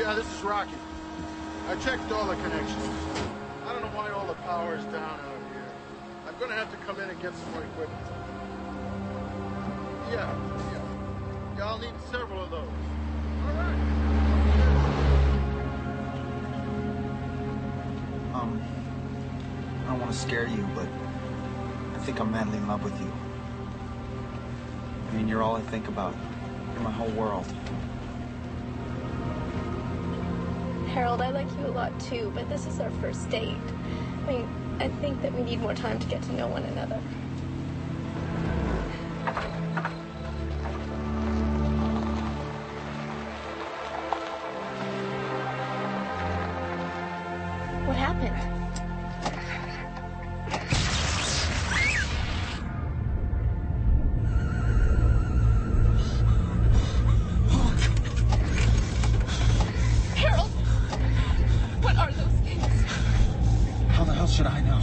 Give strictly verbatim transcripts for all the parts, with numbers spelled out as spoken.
Yeah, this is Rocky. I checked all the connections. I don't know why all the power is down out here. I'm gonna have to come in and get some more equipment. Yeah, yeah. Yeah, I'll need several of those. All right. Um, I don't want to scare you, but I think I'm madly in love with you. I mean, you're all I think about. You're my whole world. Harold, I like you a lot too, but this is our first date. I mean, I think that we need more time to get to know one another. What happened? Should I know?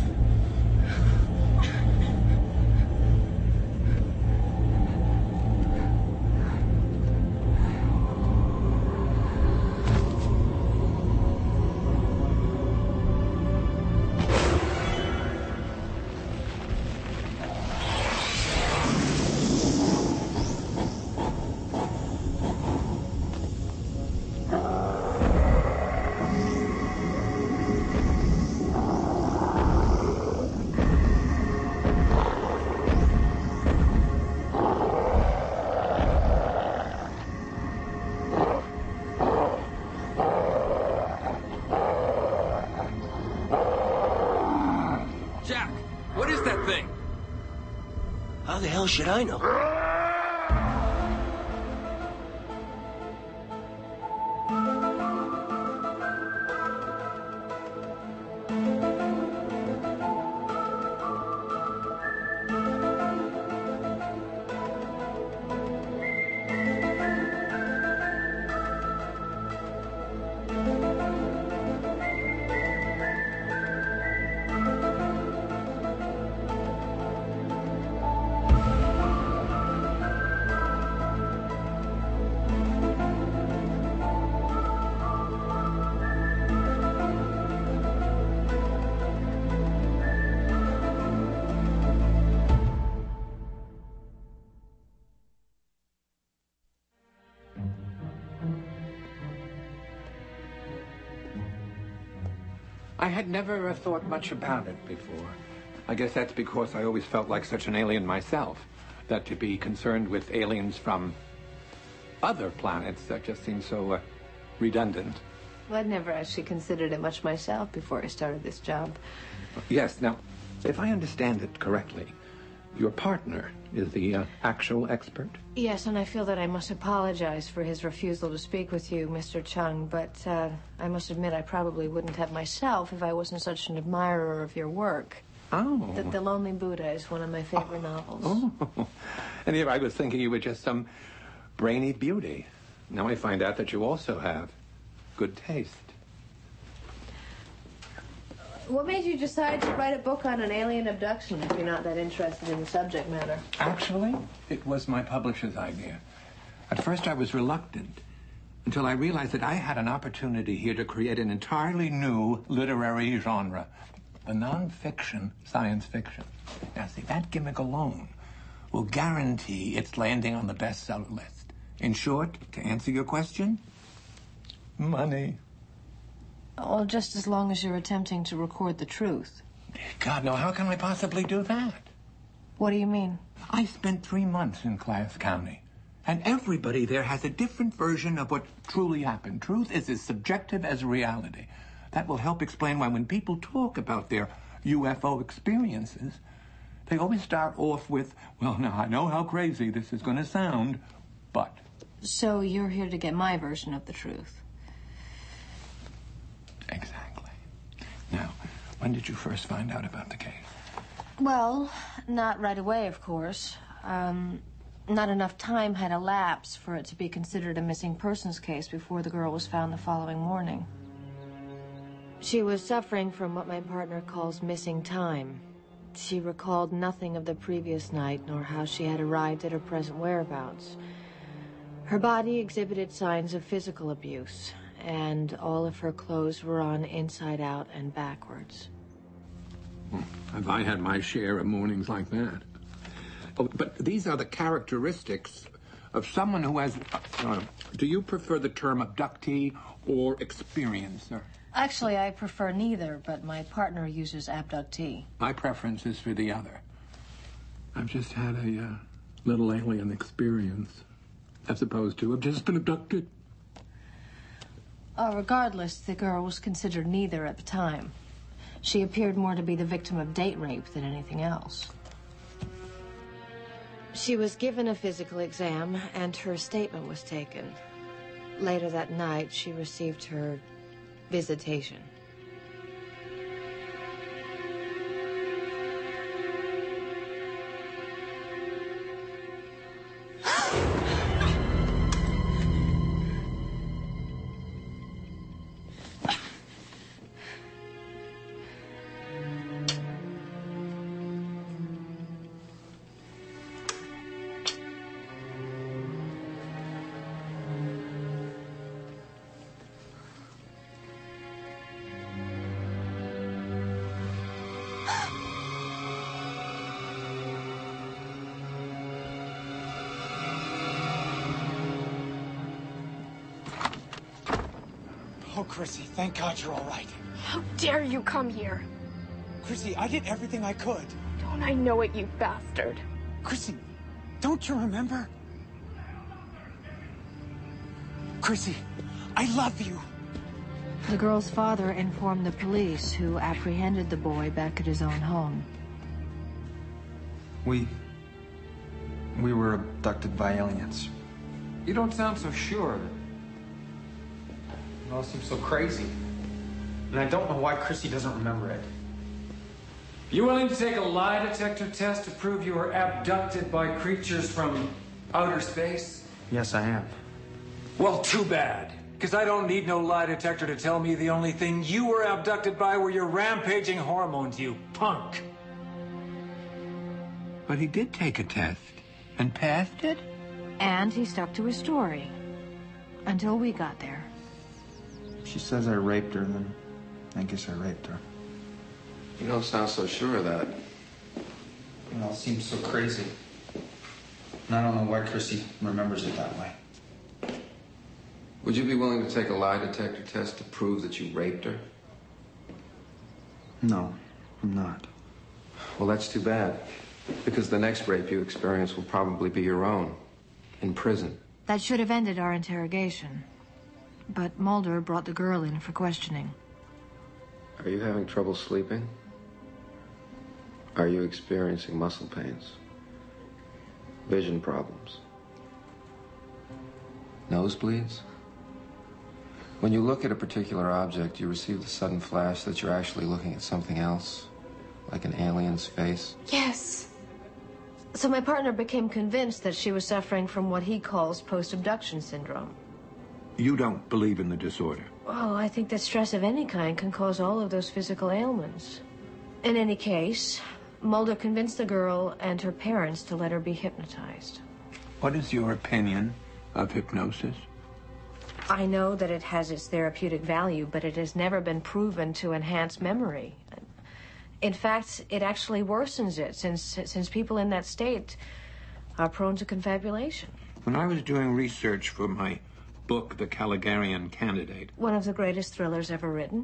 How the hell should I know? I had never uh, thought much about it before. I guess that's because I always felt like such an alien myself, that to be concerned with aliens from other planets, that just seems so uh, redundant. Well, I'd never actually considered it much myself before I started this job. Yes, now, if I understand it correctly, your partner is the uh, actual expert? Yes, and I feel that I must apologize for his refusal to speak with you, Mister Chung, but uh, I must admit I probably wouldn't have myself if I wasn't such an admirer of your work. Oh. The, the Lonely Buddha is one of my favorite oh. novels. Oh. And here I was thinking you were just some brainy beauty. Now I find out that you also have good taste. What made you decide to write a book on an alien abduction if you're not that interested in the subject matter? Actually, it was my publisher's idea. At first I was reluctant, until I realized that I had an opportunity here to create an entirely new literary genre, the non-fiction science fiction. Now, see, that gimmick alone will guarantee its landing on the bestseller list. In short, to answer your question, money. Well, just as long as you're attempting to record the truth. God, no, how can I possibly do that? What do you mean? I spent three months in Class County, and everybody there has a different version of what truly happened. Truth is as subjective as reality. That will help explain why when people talk about their U F O experiences, they always start off with, well, now, I know how crazy this is going to sound, but... So you're here to get my version of the truth? Exactly. Now, when did you first find out about the case? Well, not right away, of course. Um, not enough time had elapsed for it to be considered a missing persons case before the girl was found the following morning. She was suffering from what my partner calls missing time. She recalled nothing of the previous night, nor how she had arrived at her present whereabouts. Her body exhibited signs of physical abuse, and all of her clothes were on inside out and backwards. Have I had my share of mornings like that? Oh, but these are the characteristics of someone who has... Uh, do you prefer the term abductee or experiencer? Actually, I prefer neither, but my partner uses abductee. My preference is for the other. I've just had a uh, little alien experience, as opposed to I've just been abducted. Uh, regardless, the girl was considered neither at the time. She appeared more to be the victim of date rape than anything else. She was given a physical exam, and her statement was taken. Later that night, she received her visitation. Oh, Chrissy, thank God you're all right. How dare you come here? Chrissy, I did everything I could. Don't I know it, you bastard? Chrissy, don't you remember? Chrissy, I love you. The girl's father informed the police, who apprehended the boy back at his own home. We... we were abducted by aliens. You don't sound so sure. It all seems so crazy. And I don't know why Chrissy doesn't remember it. You willing to take a lie detector test to prove you were abducted by creatures from outer space? Yes, I am. Well, too bad. Because I don't need no lie detector to tell me the only thing you were abducted by were your rampaging hormones, you punk. But he did take a test and passed it? And he stuck to his story. Until we got there. She says I raped her, and then I guess I raped her. You don't sound so sure of that. It all seems so crazy. And I don't know why Chrissy remembers it that way. Would you be willing to take a lie detector test to prove that you raped her? No, I'm not. Well, that's too bad. Because the next rape you experience will probably be your own. In prison. That should have ended our interrogation. But Mulder brought the girl in for questioning. Are you having trouble sleeping? Are you experiencing muscle pains? Vision problems? Nosebleeds? When you look at a particular object, you receive the sudden flash that you're actually looking at something else, like an alien's face. Yes. So my partner became convinced that she was suffering from what he calls post-abduction syndrome. You don't believe in the disorder? Well, I think that stress of any kind can cause all of those physical ailments. In any case, Mulder convinced the girl and her parents to let her be hypnotized. What is your opinion of hypnosis? I know that it has its therapeutic value, but it has never been proven to enhance memory. In fact, it actually worsens it, since since people in that state are prone to confabulation. When I was doing research for my book, The Caligarian Candidate... One of the greatest thrillers ever written.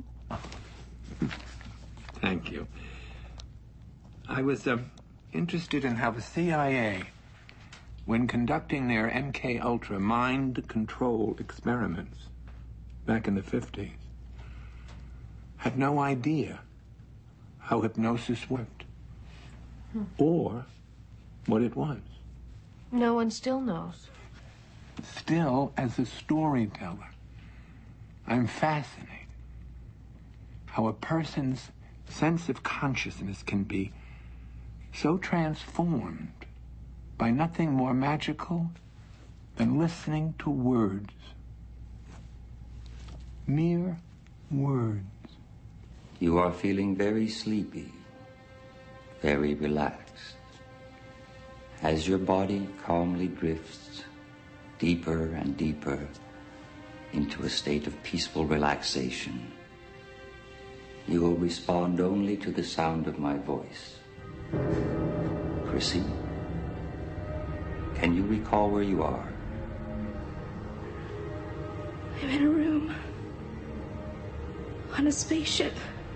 Thank you. I was uh, interested in how the C I A, when conducting their M K Ultra mind control experiments back in the fifties, had no idea how hypnosis worked, hmm. or what it was. No one still knows. Still, as a storyteller, I'm fascinated how a person's sense of consciousness can be so transformed by nothing more magical than listening to words. Mere words. You are feeling very sleepy, very relaxed. As your body calmly drifts deeper and deeper into a state of peaceful relaxation. You will respond only to the sound of my voice. Chrissy, can you recall where you are? I'm in a room. On a spaceship.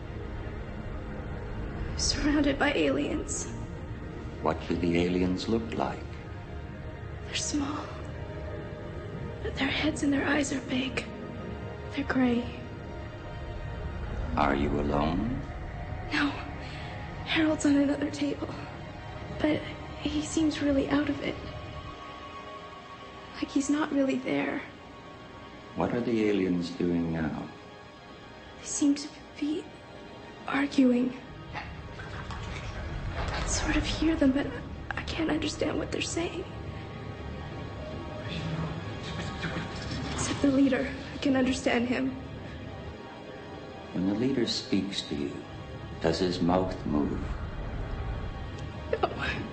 Surrounded by aliens. What do the aliens look like? They're small. But their heads and their eyes are big. They're gray. Are you alone? No. Harold's on another table. But he seems really out of it. Like he's not really there. What are the aliens doing now? They seem to be arguing. I sort of hear them, but I can't understand what they're saying. Except the leader. I can understand him. When the leader speaks to you, does his mouth move? No.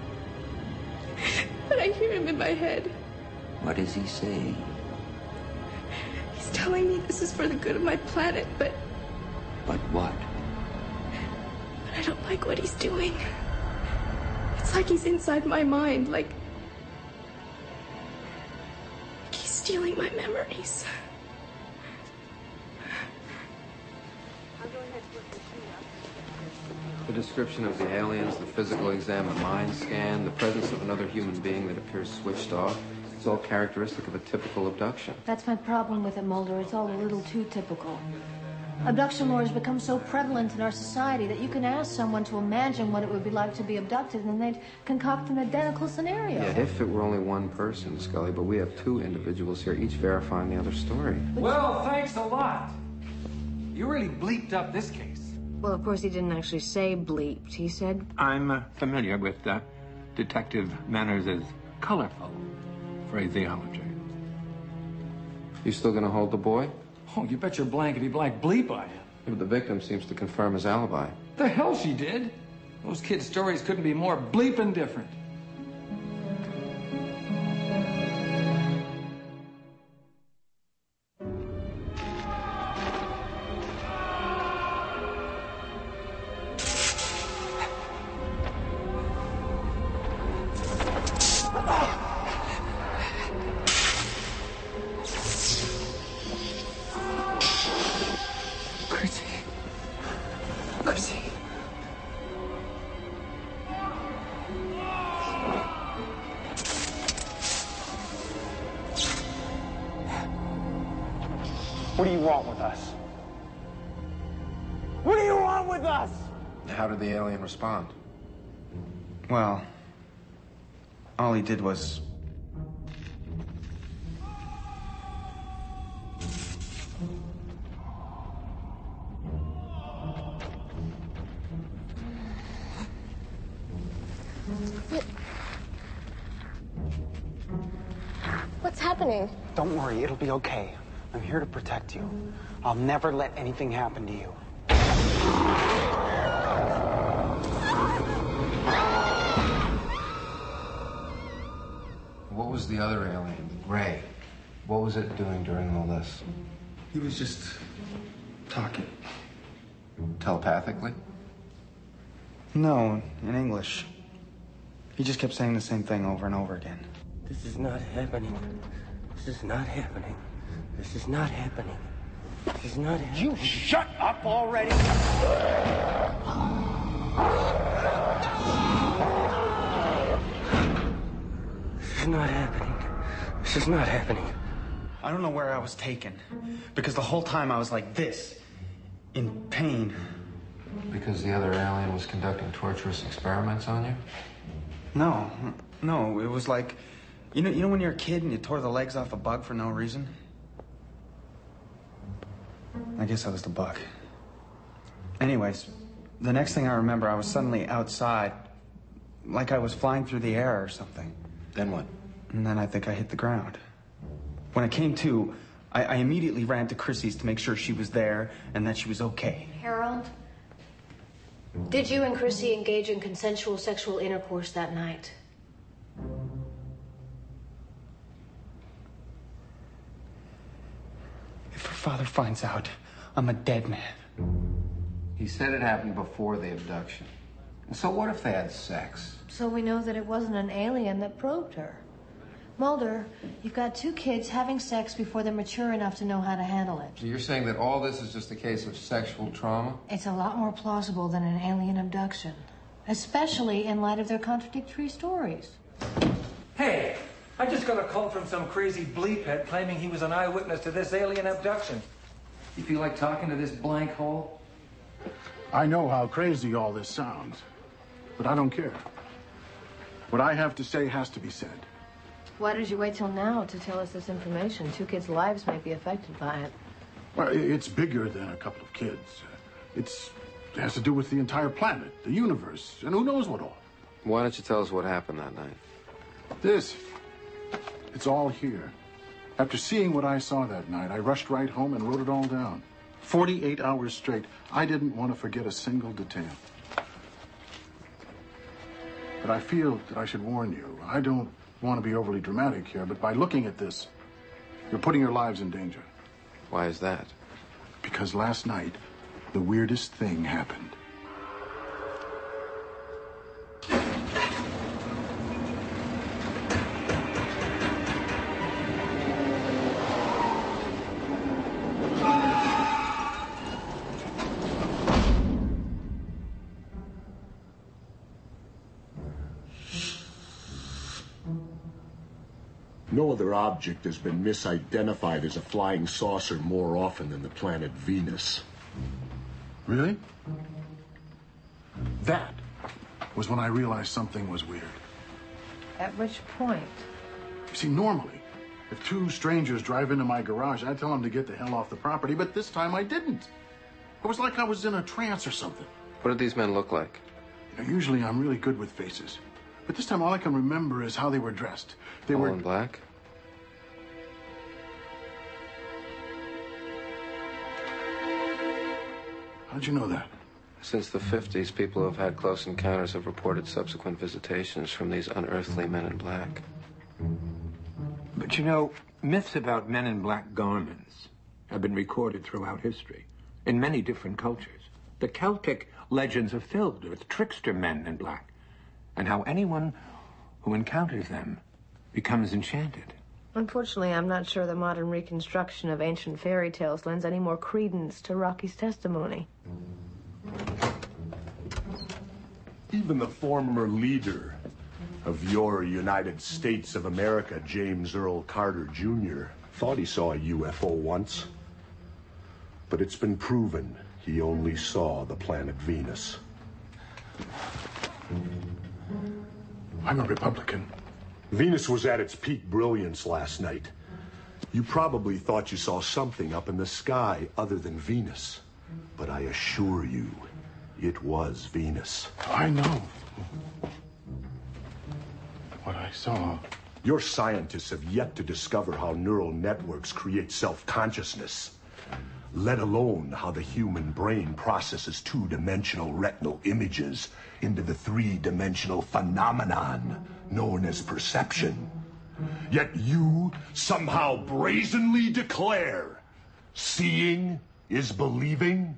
But I hear him in my head. What is he saying? He's telling me this is for the good of my planet, but... But what? But I don't like what he's doing. It's like he's inside my mind, like... like he's stealing my memories. The description of the aliens, the physical exam, a mind scan, the presence of another human being that appears switched off, it's all characteristic of a typical abduction. That's my problem with it, Mulder. It's all a little too typical. Abduction lore has become so prevalent in our society that you can ask someone to imagine what it would be like to be abducted, and they'd concoct an identical scenario. Yeah, if it were only one person, Scully, but we have two individuals here, each verifying the other story. Well, thanks a lot. You really bleeped up this case. Well, of course, he didn't actually say bleeped. He said... I'm uh, familiar with uh, Detective Manners' colorful phraseology. You still gonna hold the boy? Oh, you bet your blankety blank bleep I am. Yeah, but the victim seems to confirm his alibi. The hell she did. Those kids' stories couldn't be more bleeping different. What do you want with us? What do you want with us? How did the alien respond? Well, all he did was... What? What's happening? Don't worry, it'll be okay. I'm here to protect you. I'll never let anything happen to you. What was the other alien, Ray? What was it doing during all this? He was just talking. Telepathically? No, in English. He just kept saying the same thing over and over again. This is not happening. This is not happening. This is not happening. This is not happening. You shut up already! This is not happening. This is not happening. I don't know where I was taken. Because the whole time I was like this. In pain. Because the other alien was conducting torturous experiments on you? No. No, it was like... You know, you know when you're a kid and you tore the legs off a bug for no reason? I guess I was the bug. Anyways, the next thing I remember, I was suddenly outside, like I was flying through the air or something. Then what? And then I think I hit the ground. When I came to, I, I immediately ran to Chrissy's to make sure she was there and that she was okay. Harold, did you and Chrissy engage in consensual sexual intercourse that night? father finds out, I'm a dead man. He said it happened before the abduction. And so what if they had sex? So we know that it wasn't an alien that probed her. Mulder, you've got two kids having sex before they're mature enough to know how to handle it. So you're saying that all this is just a case of sexual trauma? It's a lot more plausible than an alien abduction, especially in light of their contradictory stories. Hey, I just got a call from some crazy bleephead claiming he was an eyewitness to this alien abduction. You feel like talking to this blank hole? I know how crazy all this sounds, but I don't care. What I have to say has to be said. Why did you wait till now to tell us this information? Two kids' lives may be affected by it. Well, it's bigger than a couple of kids. It's, it has to do with the entire planet, the universe, and who knows what all. Why don't you tell us what happened that night? This. It's all here. After seeing what I saw that night, I rushed right home and wrote it all down. forty-eight hours straight. I didn't want to forget a single detail. But I feel that I should warn you. I don't want to be overly dramatic here, but by looking at this, you're putting your lives in danger. Why is that? Because last night, the weirdest thing happened. No other object has been misidentified as a flying saucer more often than the planet Venus. Really? That was when I realized something was weird. At which point? You see, normally, if two strangers drive into my garage, I'd tell them to get the hell off the property, but this time I didn't. It was like I was in a trance or something. What did these men look like? You know, usually I'm really good with faces. But this time all I can remember is how they were dressed. They All were in black? How'd you know that? Since the fifties, people who have had close encounters have reported subsequent visitations from these unearthly men in black. But you know, myths about men in black garments have been recorded throughout history in many different cultures. The Celtic legends are filled with trickster men in black, and how anyone who encounters them becomes enchanted. Unfortunately, I'm not sure the modern reconstruction of ancient fairy tales lends any more credence to Rocky's testimony. Even the former leader of your United States of America, James Earl Carter Junior, thought he saw a U F O once. But it's been proven he only saw the planet Venus. I'm a Republican. Venus was at its peak brilliance last night. You probably thought you saw something up in the sky other than Venus. But I assure you, it was Venus. I know what I saw. Your scientists have yet to discover how neural networks create self-consciousness, let alone how the human brain processes two-dimensional retinal images into the three-dimensional phenomenon known as perception. Yet you somehow brazenly declare seeing is believing?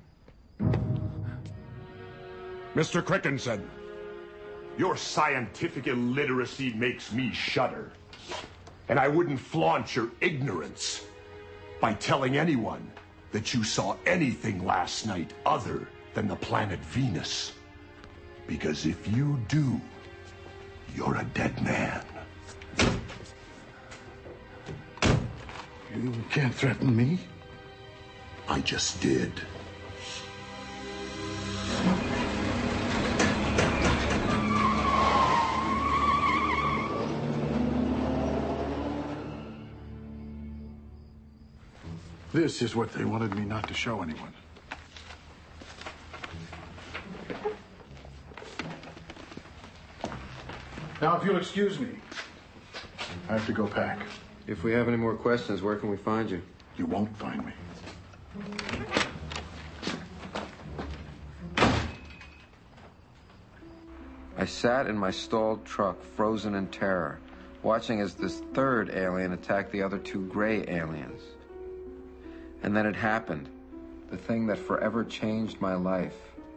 Mister Crickenson, your scientific illiteracy makes me shudder. And I wouldn't flaunt your ignorance by telling anyone that you saw anything last night other than the planet Venus. Because if you do, you're a dead man. You can't threaten me. I just did. This is what they wanted me not to show anyone. Now, if you'll excuse me, I have to go pack. If we have any more questions, where can we find you? You won't find me. I sat in my stalled truck, frozen in terror, watching as this third alien attacked the other two gray aliens. And then it happened. The thing that forever changed my life.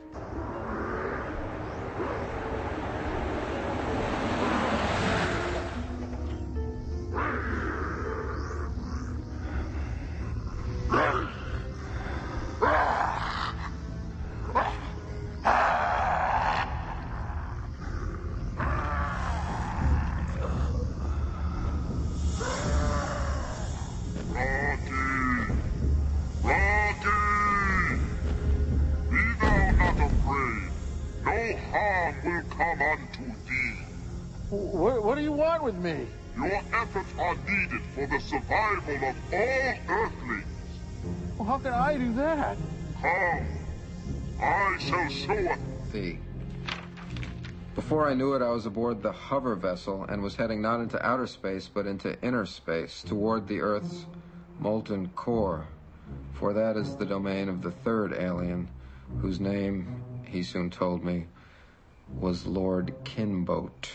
With me. Your efforts are needed for the survival of all Earthlings. Well, how can I do that? Come. I shall show it. See. Before I knew it, I was aboard the hover vessel and was heading not into outer space, but into inner space, toward the Earth's molten core. For that is the domain of the third alien, whose name, he soon told me, was Lord Kinboat.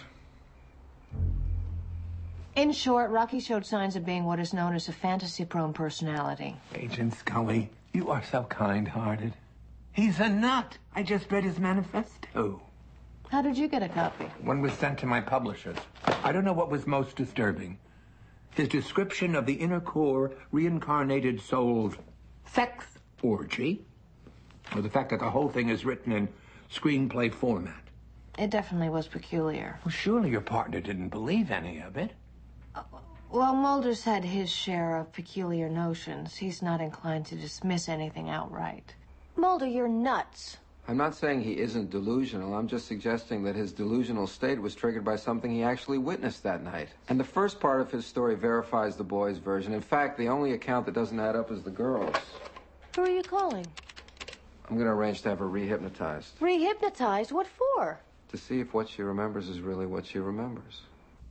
In short, Rocky showed signs of being what is known as a fantasy-prone personality. Agent Scully, you are so kind-hearted. He's a nut. I just read his manifesto. How did you get a copy? One was sent to my publishers. I don't know what was most disturbing. His description of the inner core reincarnated soul's sex orgy, or the fact that the whole thing is written in screenplay format. It definitely was peculiar. Well, surely your partner didn't believe any of it. Well, Mulder's had his share of peculiar notions. He's not inclined to dismiss anything outright. Mulder, you're nuts. I'm not saying he isn't delusional. I'm just suggesting that his delusional state was triggered by something he actually witnessed that night. And the first part of his story verifies the boy's version. In fact, the only account that doesn't add up is the girl's. Who are you calling? I'm going to arrange to have her rehypnotized. Rehypnotized? What for? To see if what she remembers is really what she remembers.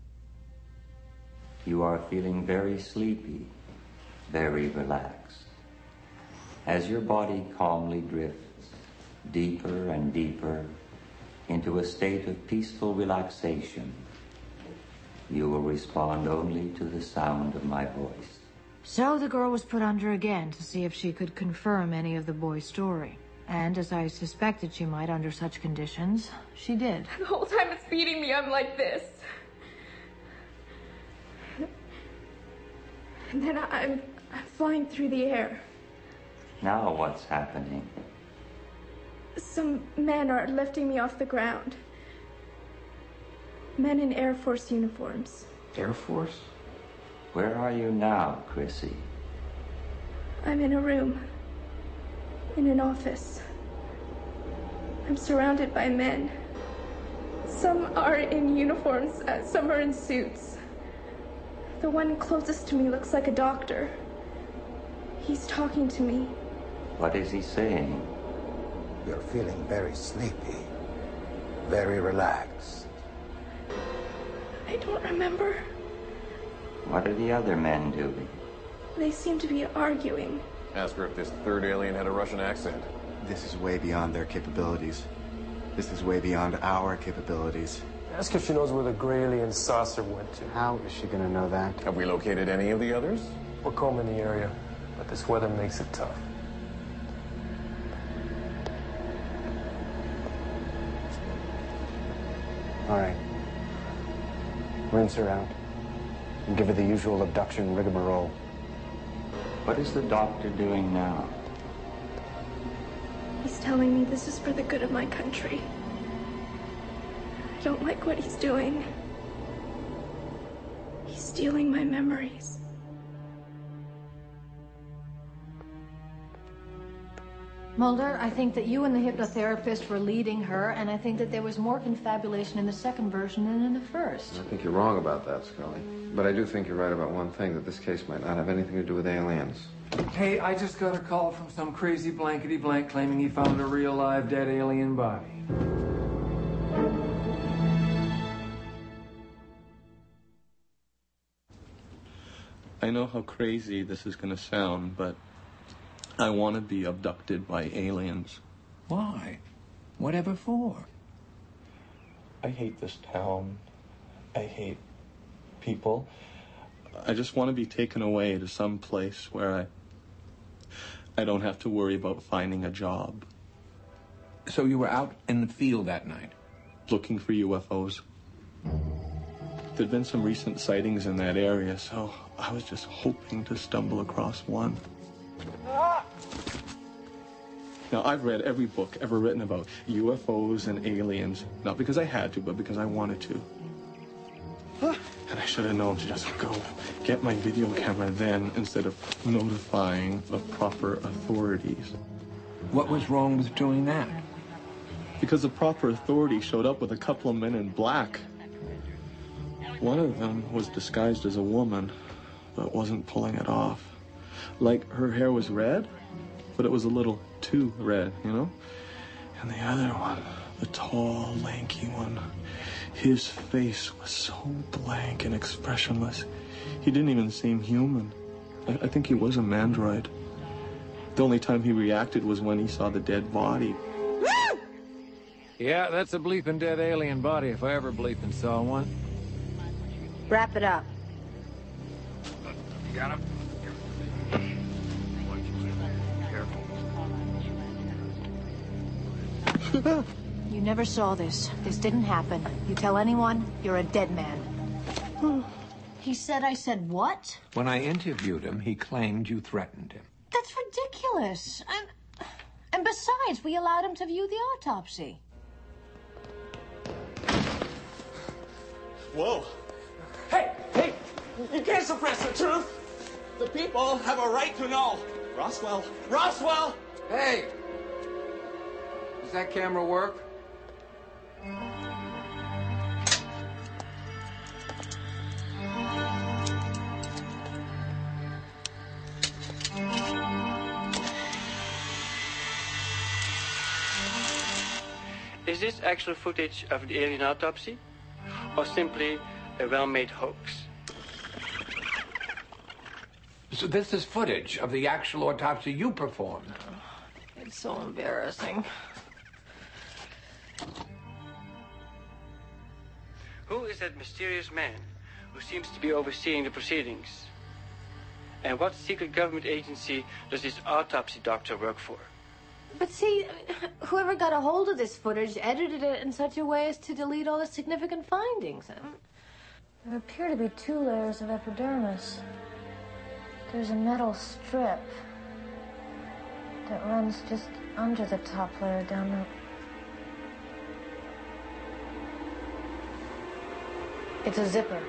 You are feeling very sleepy, very relaxed. As your body calmly drifts deeper and deeper into a state of peaceful relaxation, you will respond only to the sound of my voice. So the girl was put under again to see if she could confirm any of the boy's story. And as I suspected she might under such conditions, she did. The whole time it's beating me, I'm like this. And then I'm, I'm flying through the air. Now what's happening? Some men are lifting me off the ground. Men in Air Force uniforms. Air Force? Where are you now, Chrissy? I'm in a room. In an office. I'm surrounded by men. Some are in uniforms, uh, some are in suits. The one closest to me looks like a doctor. He's talking to me. What is he saying? You're feeling very sleepy, very relaxed. I don't remember. What are the other men doing? They seem to be arguing. Ask her if this third alien had a Russian accent. This is way beyond their capabilities. This is way beyond our capabilities. Ask if she knows where the gray alien saucer went to. How is she gonna know that? Have we located any of the others? We're combing the area, but this weather makes it tough. All right. Rinse her out and give her the usual abduction rigmarole. What is the doctor doing now? He's telling me this is for the good of my country. I don't like what he's doing. He's stealing my memories. Mulder, I think that you and the hypnotherapist were leading her, and I think that there was more confabulation in the second version than in the first. I think you're wrong about that, Scully. But I do think you're right about one thing, that this case might not have anything to do with aliens. Hey, I just got a call from some crazy blankety-blank claiming he found a real live dead alien body. I know how crazy this is going to sound, but I want to be abducted by aliens. Why? Whatever for? I hate this town. I hate people. I just want to be taken away to some place where I I don't have to worry about finding a job. So you were out in the field that night? Looking for U F Os. There'd been some recent sightings in that area, so I was just hoping to stumble across one. Now, I've read every book ever written about U F Os and aliens, not because I had to, but because I wanted to. And I should have known to just go get my video camera then instead of notifying the proper authorities. What was wrong with doing that? Because the proper authorities showed up with a couple of men in black. One of them was disguised as a woman, but wasn't pulling it off. Like her hair was red, but it was a little too red, you know? And the other one, the tall, lanky one, his face was so blank and expressionless. He didn't even seem human. I, I think he was a mandroid. The only time he reacted was when he saw the dead body. Yeah, that's a bleeping dead alien body if I ever bleeping saw one. Wrap it up. You got him? Careful. You never saw this. This didn't happen. You tell anyone, you're a dead man. He said I said what? When I interviewed him, he claimed you threatened him. That's ridiculous. And, and besides, we allowed him to view the autopsy. Whoa. Hey, hey, you can't suppress the truth. The people have a right to know. Roswell, Roswell! Hey! Does that camera work? Is this actual footage of the alien autopsy, or simply a well-made hoax? So this is footage of the actual autopsy you performed. It's so embarrassing. Who is that mysterious man who seems to be overseeing the proceedings? And what secret government agency does this autopsy doctor work for? But see, whoever got a hold of this footage edited it in such a way as to delete all the significant findings. There appear to be two layers of epidermis. There's a metal strip that runs just under the top layer down the... It's a zipper.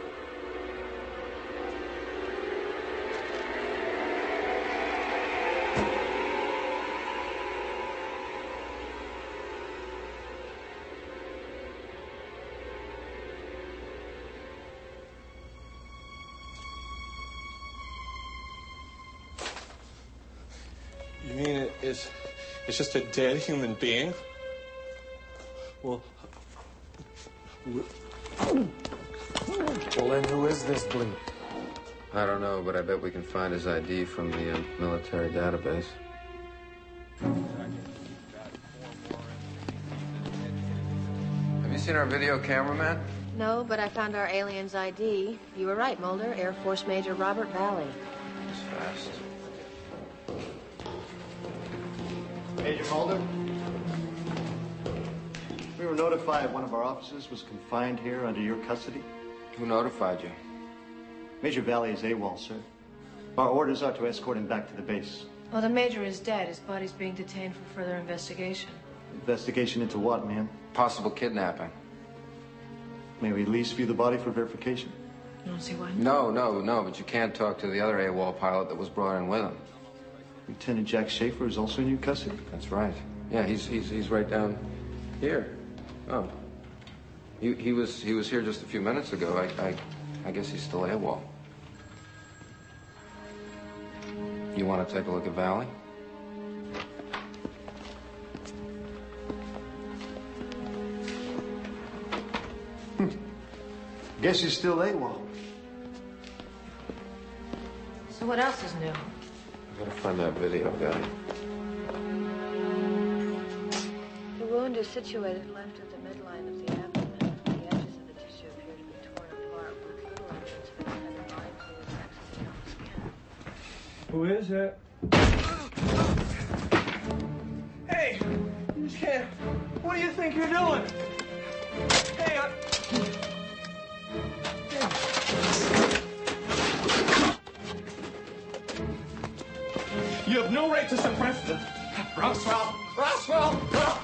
You mean it is, it's just a dead human being? Well, well then who is this bleep? I don't know, but I bet we can find his I D from the uh, military database. Have you seen our video cameraman? No, but I found our alien's I D. You were right, Mulder. Air Force Major Robert Valley. He's fast. Major Mulder, we were notified one of our officers was confined here under your custody. Who notified you? Major Valley is AWOL, sir. Our orders are to escort him back to the base. Well, the Major is dead. His body's being detained for further investigation. Investigation into what, ma'am? Possible kidnapping. May we at least view the body for verification? You don't see why? No, no, no, but you can't talk to the other AWOL pilot that was brought in with him. Lieutenant Jack Schaefer is also in your custody? That's right. Yeah, he's he's he's right down here. Oh. He he was he was here just a few minutes ago. I I, I guess he's still AWOL. You want to take a look at Valley? Hmm. Guess he's still AWOL. So what else is new? Gotta find that video, guy. The wound is situated left at the midline of the abdomen. The edges of the tissue appear to be torn apart with little evidence of any other body fluid accessing the skin. Who is it? You can't. What do you think you're doing? Hey, I... You have no right to suppress them. Roswell! Roswell!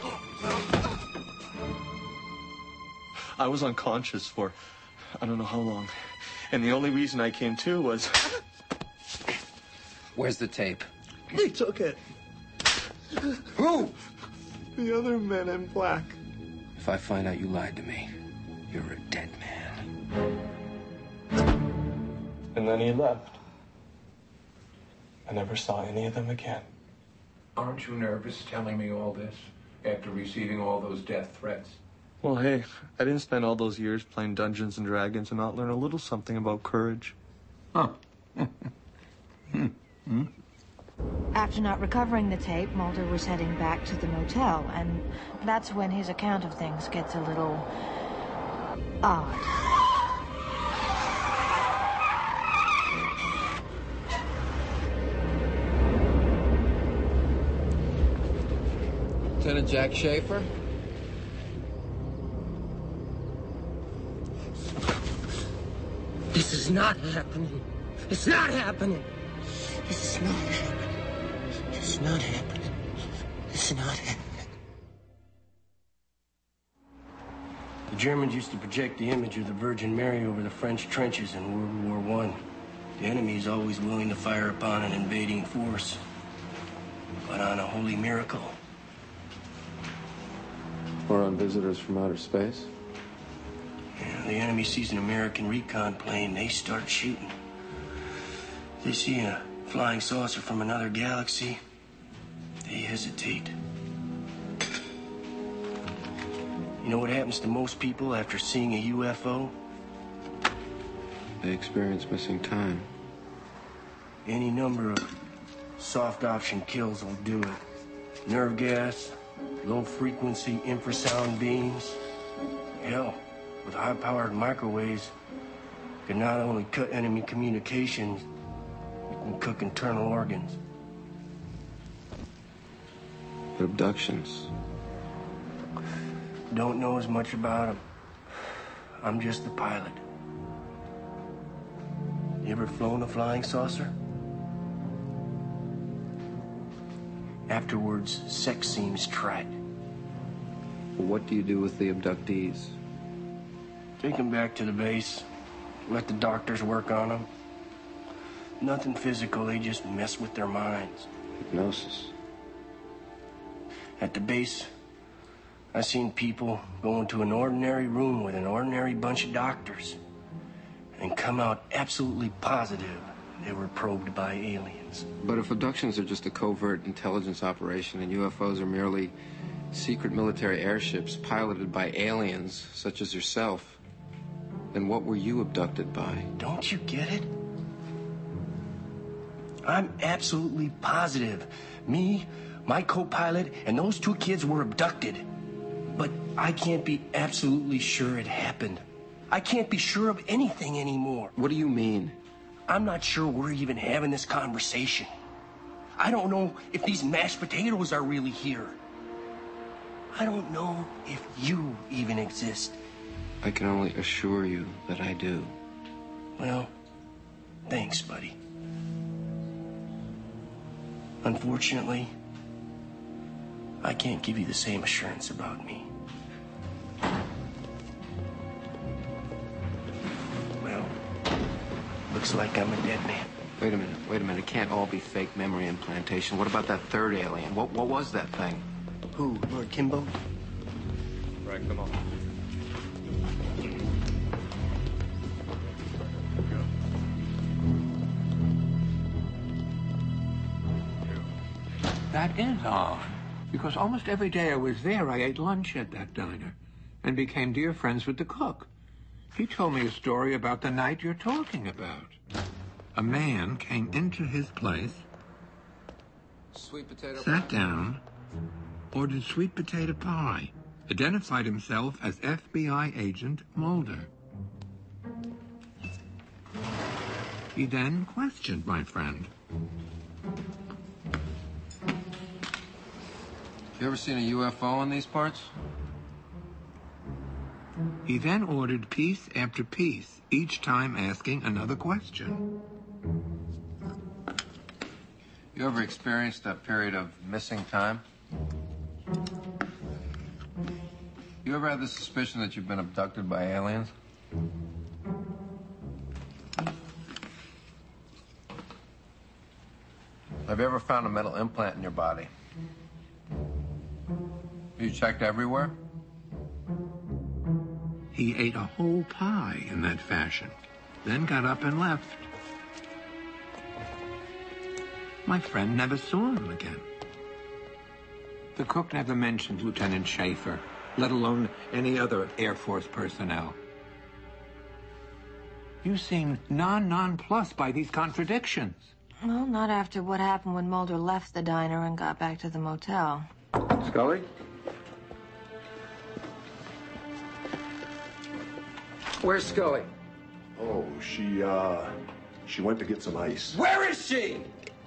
I was unconscious for I don't know how long. And the only reason I came to was... Where's the tape? They took it. Who? The other men in black. If I find out you lied to me, you're a dead man. And then he left. I never saw any of them again. Aren't you nervous telling me all this after receiving all those death threats? Well, hey, I didn't spend all those years playing Dungeons and Dragons and not learn a little something about courage. Huh. After not recovering the tape, Mulder was heading back to the motel, and that's when his account of things gets a little odd. Lieutenant Jack Schaefer? This is not happening. It's not happening. This is not happening. This is not happening. This is not happening. The Germans used to project the image of the Virgin Mary over the French trenches in World War One. The enemy is always willing to fire upon an invading force, but on a holy miracle. Or on visitors from outer space? Yeah, the enemy sees an American recon plane, they start shooting. They see a flying saucer from another galaxy, they hesitate. You know what happens to most people after seeing a U F O? They experience missing time. Any number of soft option kills will do it. Nerve gas, low-frequency infrasound beams. Hell, with high-powered microwaves, can not only cut enemy communications, you can cook internal organs. But abductions? Don't know as much about them. I'm just the pilot. You ever flown a flying saucer? Afterwards, sex seems trite. Well, what do you do with the abductees? Take them back to the base. Let the doctors work on them. Nothing physical, they just mess with their minds. Hypnosis. At the base, I seen people go into an ordinary room with an ordinary bunch of doctors and come out absolutely positive they were probed by aliens. But if abductions are just a covert intelligence operation and U F Os are merely secret military airships piloted by aliens such as yourself, then what were you abducted by? Don't you get it? I'm absolutely positive. Me, my co-pilot, and those two kids were abducted. But I can't be absolutely sure it happened. I can't be sure of anything anymore. What do you mean? I'm not sure we're even having this conversation. I don't know if these mashed potatoes are really here. I don't know if you even exist. I can only assure you that I do. Well, thanks, buddy. Unfortunately, I can't give you the same assurance about me. Well, looks like I'm a dead man. Wait a minute, wait a minute. It can't all be fake memory implantation. What about that third alien? What, what was that thing? Who, Lord Kimbo? Drag them off. That is odd, because almost every day I was there, I ate lunch at that diner and became dear friends with the cook. He told me a story about the night you're talking about. A man came into his place, Sweet potato sat down, ordered sweet potato pie, identified himself as F B I agent Mulder. He then questioned my friend. You ever seen a U F O in these parts? He then ordered piece after piece, each time asking another question. You ever experienced a period of missing time? You ever had the suspicion that you've been abducted by aliens? Have you ever found a metal implant in your body? You checked everywhere? He ate a whole pie in that fashion, then got up and left. My friend never saw him again. The cook never mentioned Lieutenant Schaefer, let alone any other Air Force personnel. You seem non-nonplussed by these contradictions. Well, not after what happened when Mulder left the diner and got back to the motel. Scully? Where's Scully? Oh, she, uh, she went to get some ice. Where is she?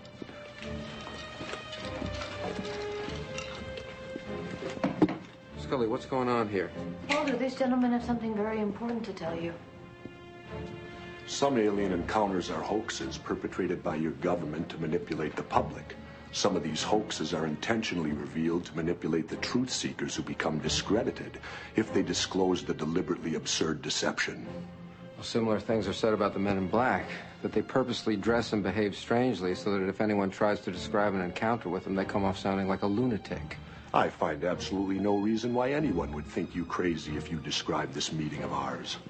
Scully, what's going on here? Mulder, these gentlemen have something very important to tell you. Some alien encounters are hoaxes perpetrated by your government to manipulate the public. Some of these hoaxes are intentionally revealed to manipulate the truth seekers who become discredited if they disclose the deliberately absurd deception. Well, similar things are said about the Men in Black, that they purposely dress and behave strangely so that if anyone tries to describe an encounter with them, they come off sounding like a lunatic. I find absolutely no reason why anyone would think you crazy if you describe this meeting of ours.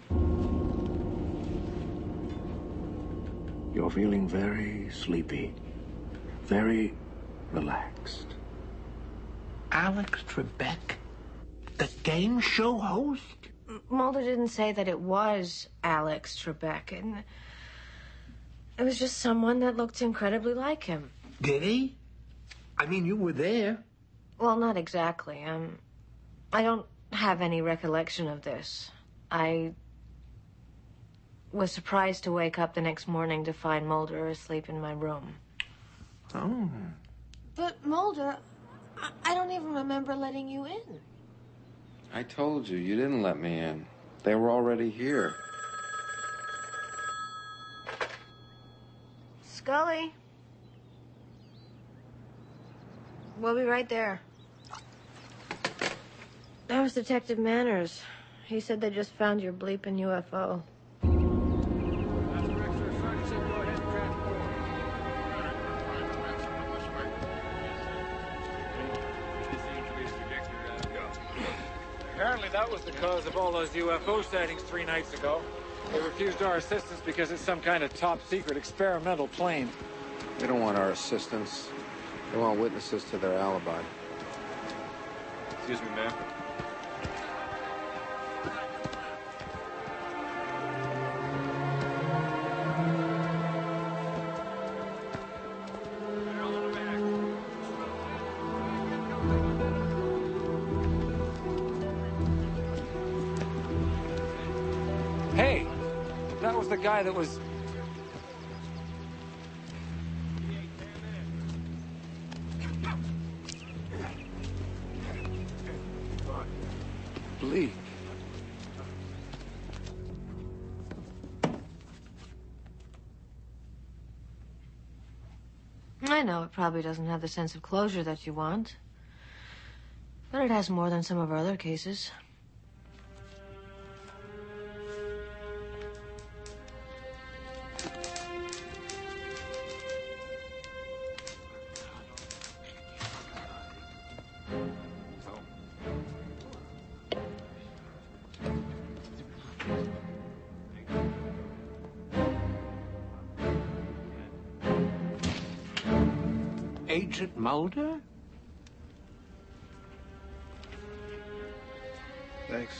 You're feeling very sleepy, very relaxed. Alex Trebek? The game show host? Mulder didn't say that it was Alex Trebek, and it was just someone that looked incredibly like him. Did he? I mean, you were there. Well, not exactly. Um, I don't have any recollection of this. I was surprised to wake up the next morning to find Mulder asleep in my room. Oh. But Mulder, I, I don't even remember letting you in. I told you, you didn't let me in. They were already here. Scully. We'll be right there. That was Detective Manners. He said they just found your bleeping U F O. Apparently that was the cause of all those U F O sightings three nights ago. They refused our assistance because it's some kind of top-secret experimental plane. They don't want our assistance. They want witnesses to their alibi. Excuse me, ma'am. Hey, that was the guy that was... Bleak. I know it probably doesn't have the sense of closure that you want. But it has more than some of our other cases. Agent Mulder? Thanks.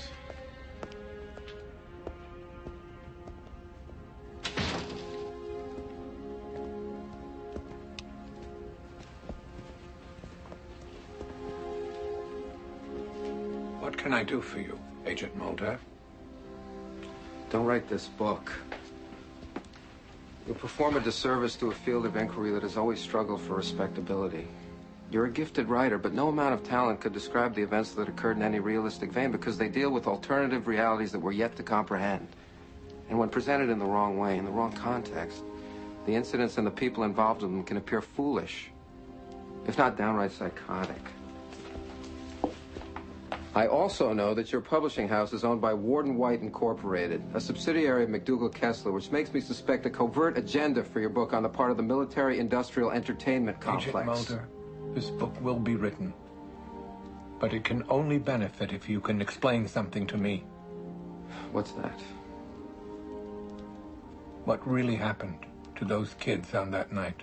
What can I do for you, Agent Mulder? Don't write this book. You'll perform a disservice to a field of inquiry that has always struggled for respectability. You're a gifted writer, but no amount of talent could describe the events that occurred in any realistic vein because they deal with alternative realities that we're yet to comprehend. And when presented in the wrong way, in the wrong context, the incidents and the people involved in them can appear foolish, if not downright psychotic. I also know that your publishing house is owned by Warden White Incorporated, a subsidiary of McDougal Kessler, which makes me suspect a covert agenda for your book on the part of the military-industrial entertainment complex. Agent Mulder, this book will be written, but it can only benefit if you can explain something to me. What's that? What really happened to those kids on that night?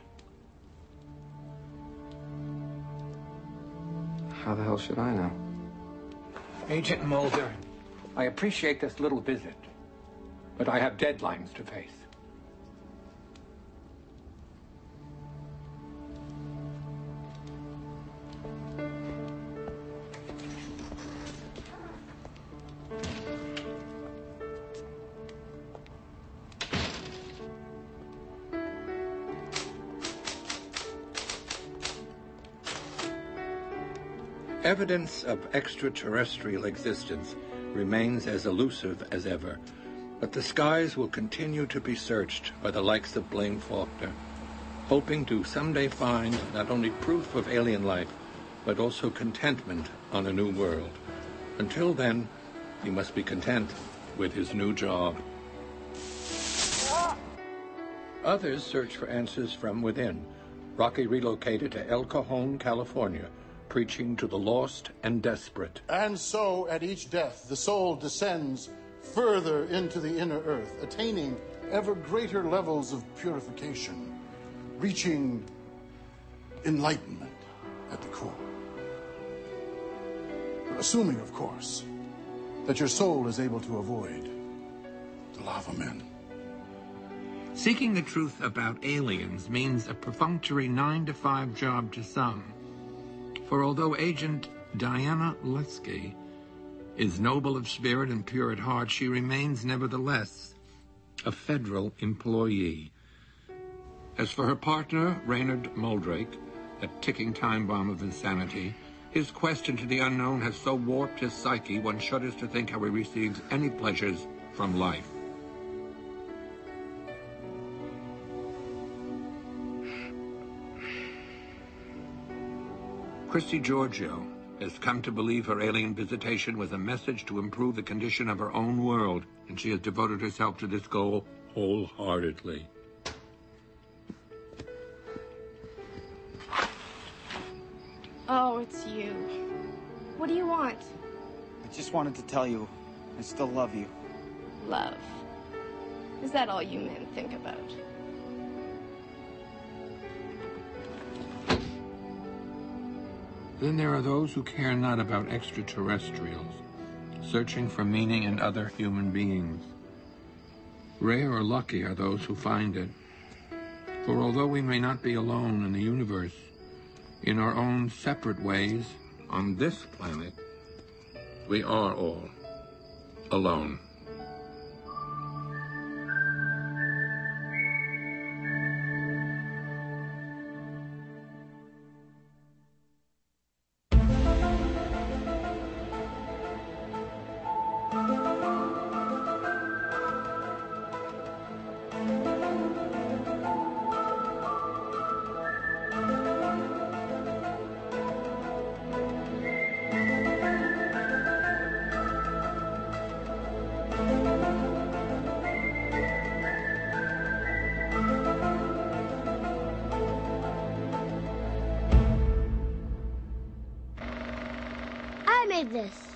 How the hell should I know? Agent Mulder, I appreciate this little visit, but I have deadlines to face. Evidence of extraterrestrial existence remains as elusive as ever, but the skies will continue to be searched by the likes of Blaine Faulkner, hoping to someday find not only proof of alien life, but also contentment on a new world. Until then, he must be content with his new job. Others search for answers from within. Rocky relocated to El Cajon, California, preaching to the lost and desperate. And so, at each death, the soul descends further into the inner earth, attaining ever greater levels of purification, reaching enlightenment at the core. Assuming, of course, that your soul is able to avoid the lava men. Seeking the truth about aliens means a perfunctory nine to five job to some. For although Agent Diana Lusky is noble of spirit and pure at heart, she remains nevertheless a federal employee. As for her partner, Raynard Moldrake, a ticking time bomb of insanity, his quest into the unknown has so warped his psyche one shudders to think how he receives any pleasures from life. Christy Giorgio has come to believe her alien visitation was a message to improve the condition of her own world, and she has devoted herself to this goal wholeheartedly. Oh, it's you. What do you want? I just wanted to tell you, I still love you. Love. Is that all you men think about? Then there are those who care not about extraterrestrials, searching for meaning in other human beings. Rare or lucky are those who find it. For although we may not be alone in the universe, in our own separate ways on this planet, we are all alone. This.